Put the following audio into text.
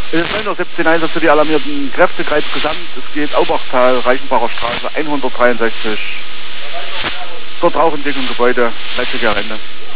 Es ist 9:17 Einsatz für die alarmierten Kräftekreis gesamt. Es geht Aubachtal, Reichenbacher Straße 163. Dort Rauchentdeckung Gebäude, 30er Rente.